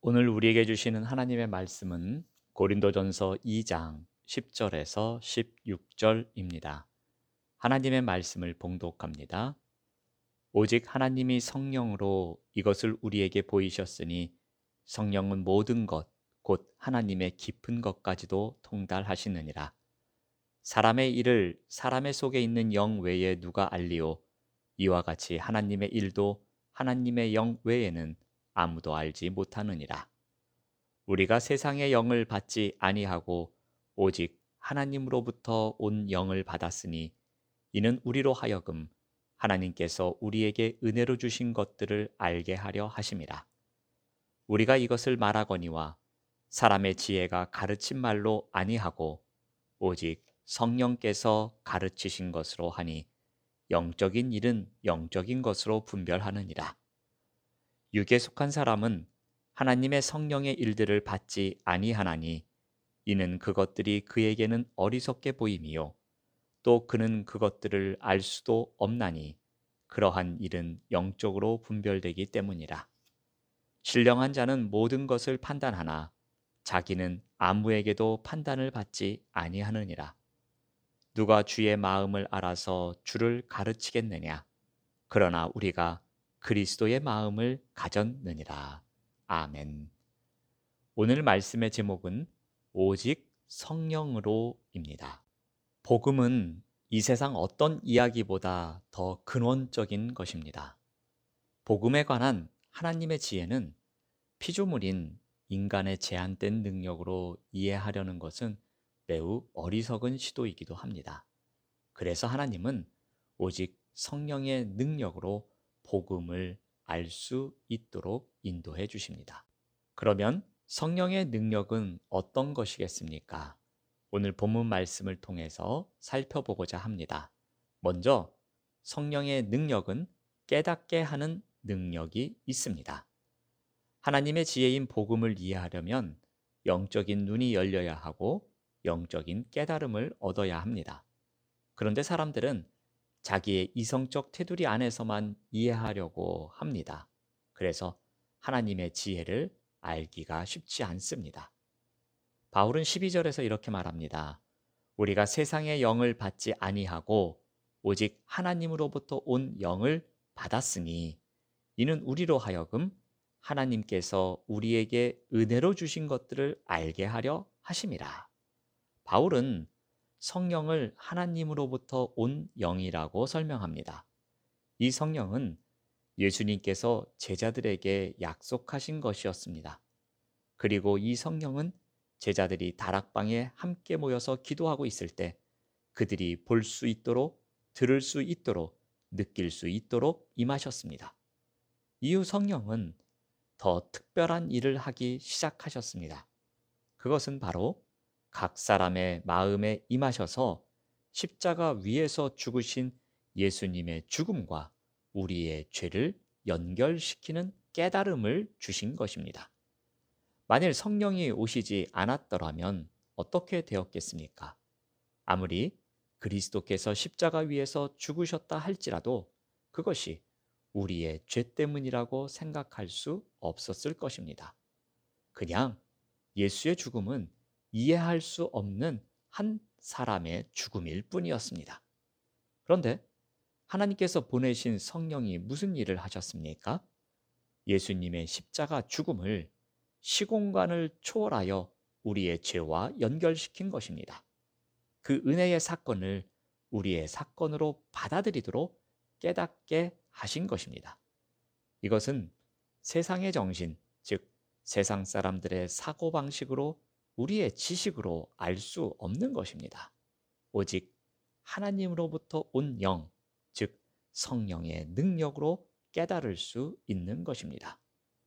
오늘 우리에게 주시는 하나님의 말씀은 고린도전서 2장 10절에서 16절입니다. 하나님의 말씀을 봉독합니다. 오직 하나님이 성령으로 이것을 우리에게 보이셨으니 성령은 모든 것, 곧 하나님의 깊은 것까지도 통달하시느니라. 사람의 일을 사람의 속에 있는 영 외에 누가 알리오? 이와 같이 하나님의 일도 하나님의 영 외에는 아무도 알지 못하느니라. 우리가 세상의 영을 받지 아니하고 오직 하나님으로부터 온 영을 받았으니 이는 우리로 하여금 하나님께서 우리에게 은혜로 주신 것들을 알게 하려 하심이라. 우리가 이것을 말하거니와 사람의 지혜가 가르친 말로 아니하고 오직 성령께서 가르치신 것으로 하니 영적인 일은 영적인 것으로 분별하느니라. 육에 속한 사람은 하나님의 성령의 일들을 받지 아니하나니 이는 그것들이 그에게는 어리석게 보임이요 또 그는 그것들을 알 수도 없나니 그러한 일은 영적으로 분별되기 때문이라. 신령한 자는 모든 것을 판단하나 자기는 아무에게도 판단을 받지 아니하느니라. 누가 주의 마음을 알아서 주를 가르치겠느냐? 그러나 우리가 그리스도의 마음을 가졌느니라. 아멘. 오늘 말씀의 제목은 오직 성령으로입니다. 복음은 이 세상 어떤 이야기보다 더 근원적인 것입니다. 복음에 관한 하나님의 지혜는 피조물인 인간의 제한된 능력으로 이해하려는 것은 매우 어리석은 시도이기도 합니다. 그래서 하나님은 오직 성령의 능력으로 복음을 알 수 있도록 인도해 주십니다. 그러면 성령의 능력은 어떤 것이겠습니까? 오늘 본문 말씀을 통해서 살펴보고자 합니다. 먼저 성령의 능력은 깨닫게 하는 능력이 있습니다. 하나님의 지혜인 복음을 이해하려면 영적인 눈이 열려야 하고 영적인 깨달음을 얻어야 합니다. 그런데 사람들은 자기의 이성적 테두리 안에서만 이해하려고 합니다. 그래서 하나님의 지혜를 알기가 쉽지 않습니다. 바울은 12절에서 이렇게 말합니다. 우리가 세상의 영을 받지 아니하고 오직 하나님으로부터 온 영을 받았으니 이는 우리로 하여금 하나님께서 우리에게 은혜로 주신 것들을 알게 하려 하심이라. 바울은 성령을 하나님으로부터 온 영이라고 설명합니다. 이 성령은 예수님께서 제자들에게 약속하신 것이었습니다. 그리고 이 성령은 제자들이 다락방에 함께 모여서 기도하고 있을 때 그들이 볼 수 있도록, 들을 수 있도록, 느낄 수 있도록 임하셨습니다. 이후 성령은 더 특별한 일을 하기 시작하셨습니다. 그것은 바로 각 사람의 마음에 임하셔서 십자가 위에서 죽으신 예수님의 죽음과 우리의 죄를 연결시키는 깨달음을 주신 것입니다. 만일 성령이 오시지 않았더라면 어떻게 되었겠습니까? 아무리 그리스도께서 십자가 위에서 죽으셨다 할지라도 그것이 우리의 죄 때문이라고 생각할 수 없었을 것입니다. 그냥 예수의 죽음은 이해할 수 없는 한 사람의 죽음일 뿐이었습니다. 그런데 하나님께서 보내신 성령이 무슨 일을 하셨습니까? 예수님의 십자가 죽음을 시공간을 초월하여 우리의 죄와 연결시킨 것입니다. 그 은혜의 사건을 우리의 사건으로 받아들이도록 깨닫게 하신 것입니다. 이것은 세상의 정신, 즉 세상 사람들의 사고방식으로 우리의 지식으로 알 수 없는 것입니다. 오직 하나님으로부터 온 영, 즉 성령의 능력으로 깨달을 수 있는 것입니다.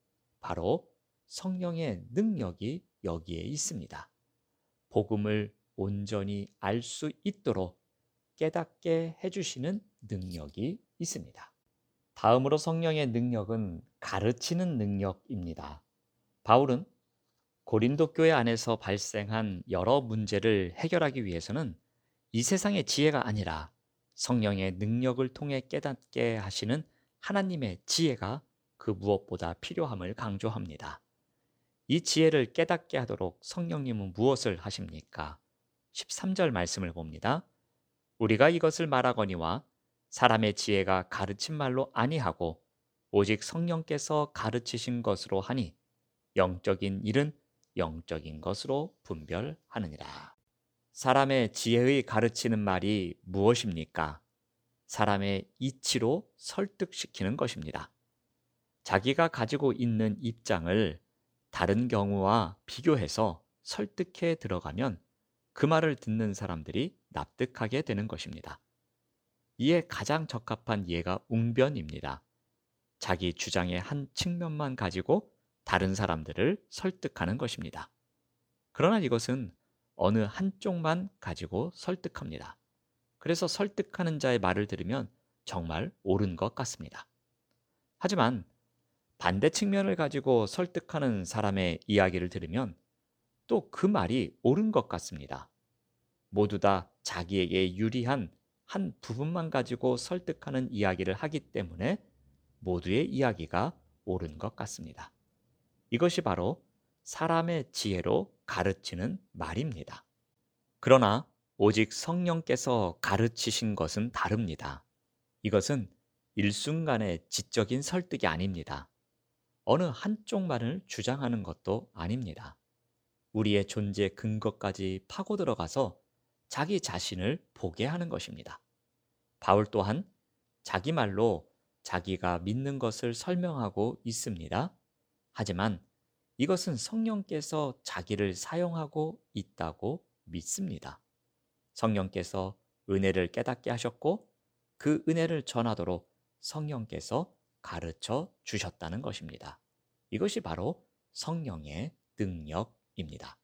바로 성령의 능력이 여기에 있습니다. 복음을 온전히 알 수 있도록 깨닫게 해주시는 능력이 있습니다. 다음으로 성령의 능력은 가르치는 능력입니다. 바울은 고린도 교회 안에서 발생한 여러 문제를 해결하기 위해서는 이 세상의 지혜가 아니라 성령의 능력을 통해 깨닫게 하시는 하나님의 지혜가 그 무엇보다 필요함을 강조합니다. 이 지혜를 깨닫게 하도록 성령님은 무엇을 하십니까? 13절 말씀을 봅니다. 우리가 이것을 말하거니와 사람의 지혜가 가르친 말로 아니하고 오직 성령께서 가르치신 것으로 하니 영적인 일은 영적인 것으로 분별하느니라. 사람의 지혜의 가르치는 말이 무엇입니까? 사람의 이치로 설득시키는 것입니다. 자기가 가지고 있는 입장을 다른 경우와 비교해서 설득해 들어가면 그 말을 듣는 사람들이 납득하게 되는 것입니다. 이에 가장 적합한 예가 웅변입니다. 자기 주장의 한 측면만 가지고 다른 사람들을 설득하는 것입니다. 그러나 이것은 어느 한쪽만 가지고 설득합니다. 그래서 설득하는 자의 말을 들으면 정말 옳은 것 같습니다. 하지만 반대 측면을 가지고 설득하는 사람의 이야기를 들으면 또 그 말이 옳은 것 같습니다. 모두 다 자기에게 유리한 한 부분만 가지고 설득하는 이야기를 하기 때문에 모두의 이야기가 옳은 것 같습니다. 이것이 바로 사람의 지혜로 가르치는 말입니다. 그러나 오직 성령께서 가르치신 것은 다릅니다. 이것은 일순간의 지적인 설득이 아닙니다. 어느 한쪽만을 주장하는 것도 아닙니다. 우리의 존재 근거까지 파고 들어가서 자기 자신을 보게 하는 것입니다. 바울 또한 자기 말로 자기가 믿는 것을 설명하고 있습니다. 하지만 이것은 성령께서 자기를 사용하고 있다고 믿습니다. 성령께서 은혜를 깨닫게 하셨고 그 은혜를 전하도록 성령께서 가르쳐 주셨다는 것입니다. 이것이 바로 성령의 능력입니다.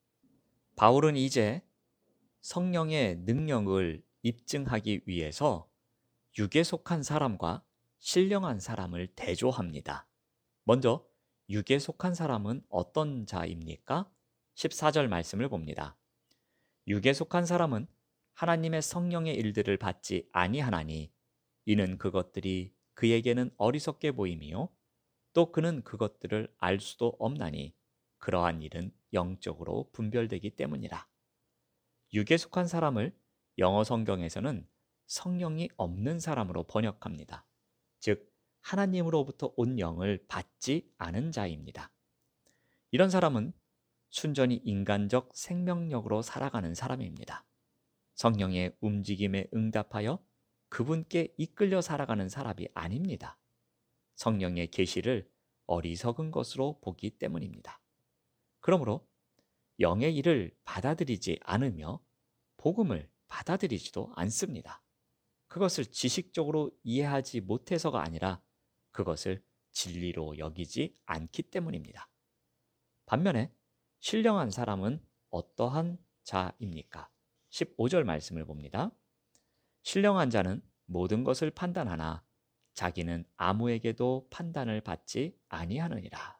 바울은 이제 성령의 능력을 입증하기 위해서 육에 속한 사람과 신령한 사람을 대조합니다. 먼저 육에 속한 사람은 어떤 자입니까? 14절 말씀을 봅니다. 육에 속한 사람은 하나님의 성령의 일들을 받지 아니하나니 이는 그것들이 그에게는 어리석게 보임이요 또 그는 그것들을 알 수도 없나니 그러한 일은 영적으로 분별되기 때문이라. 육에 속한 사람을 영어 성경에서는 성령이 없는 사람으로 번역합니다. 즉 하나님으로부터 온 영을 받지 않은 자입니다. 이런 사람은 순전히 인간적 생명력으로 살아가는 사람입니다. 성령의 움직임에 응답하여 그분께 이끌려 살아가는 사람이 아닙니다. 성령의 계시를 어리석은 것으로 보기 때문입니다. 그러므로 영의 일을 받아들이지 않으며 복음을 받아들이지도 않습니다. 그것을 지식적으로 이해하지 못해서가 아니라 그것을 진리로 여기지 않기 때문입니다. 반면에 신령한 사람은 어떠한 자입니까? 15절 말씀을 봅니다. 신령한 자는 모든 것을 판단하나 자기는 아무에게도 판단을 받지 아니하느니라.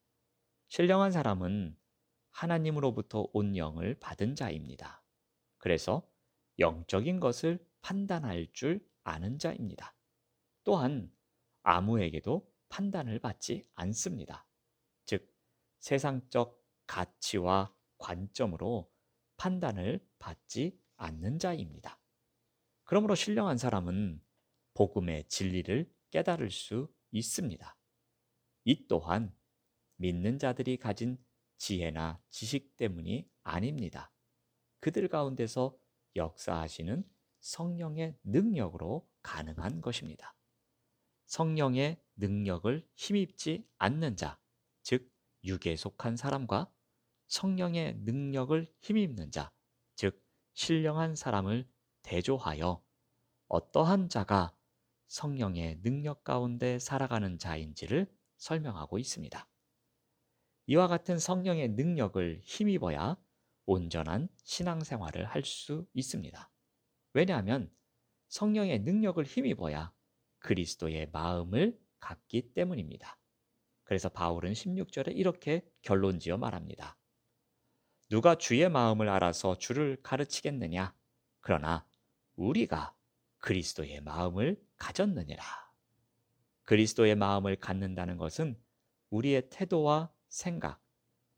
신령한 사람은 하나님으로부터 온 영을 받은 자입니다. 그래서 영적인 것을 판단할 줄 아는 자입니다. 또한 아무에게도 판단을 받지 않습니다. 즉, 세상적 가치와 관점으로 판단을 받지 않는 자입니다. 그러므로 신령한 사람은 복음의 진리를 깨달을 수 있습니다. 이 또한 믿는 자들이 가진 지혜나 지식 때문이 아닙니다. 그들 가운데서 역사하시는 성령의 능력으로 가능한 것입니다. 성령의 능력을 힘입지 않는 자, 즉 육에 속한 사람과 성령의 능력을 힘입는 자, 즉 신령한 사람을 대조하여 어떠한 자가 성령의 능력 가운데 살아가는 자인지를 설명하고 있습니다. 이와 같은 성령의 능력을 힘입어야 온전한 신앙생활을 할 수 있습니다. 왜냐하면 성령의 능력을 힘입어야 그리스도의 마음을 갖기 때문입니다. 그래서 바울은 16절에 이렇게 결론지어 말합니다. 누가 주의 마음을 알아서 주를 가르치겠느냐? 그러나 우리가 그리스도의 마음을 가졌느니라. 그리스도의 마음을 갖는다는 것은 우리의 태도와 생각,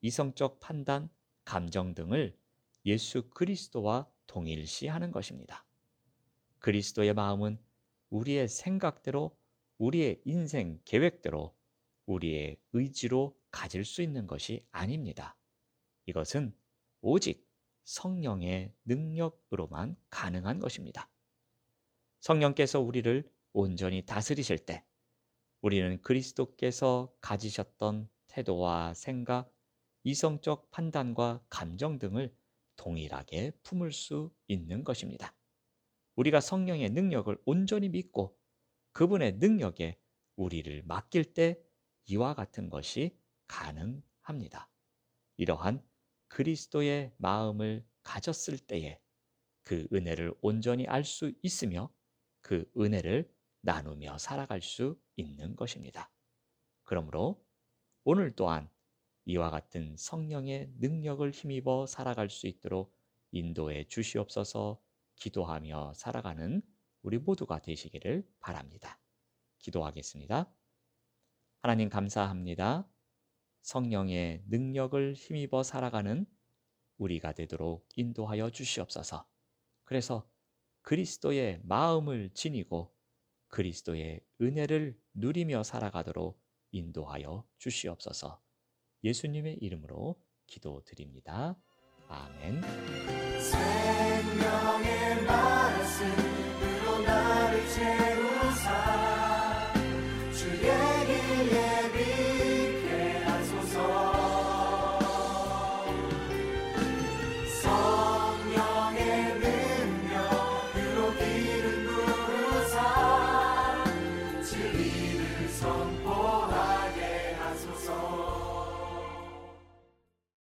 이성적 판단, 감정 등을 예수 그리스도와 동일시하는 것입니다. 그리스도의 마음은 우리의 생각대로, 우리의 인생 계획대로, 우리의 의지로 가질 수 있는 것이 아닙니다. 이것은 오직 성령의 능력으로만 가능한 것입니다. 성령께서 우리를 온전히 다스리실 때 우리는 그리스도께서 가지셨던 태도와 생각, 이성적 판단과 감정 등을 동일하게 품을 수 있는 것입니다. 우리가 성령의 능력을 온전히 믿고 그분의 능력에 우리를 맡길 때 이와 같은 것이 가능합니다. 이러한 그리스도의 마음을 가졌을 때에 그 은혜를 온전히 알 수 있으며 그 은혜를 나누며 살아갈 수 있는 것입니다. 그러므로 오늘 또한 이와 같은 성령의 능력을 힘입어 살아갈 수 있도록 인도해 주시옵소서. 기도하며 살아가는 우리 모두가 되시기를 바랍니다. 기도하겠습니다. 하나님 감사합니다. 성령의 능력을 힘입어 살아가는 우리가 되도록 인도하여 주시옵소서. 그래서 그리스도의 마음을 지니고 그리스도의 은혜를 누리며 살아가도록 인도하여 주시옵소서. 예수님의 이름으로 기도드립니다. 아멘. 생명의 말씀으로 나를 채우사 주의 길에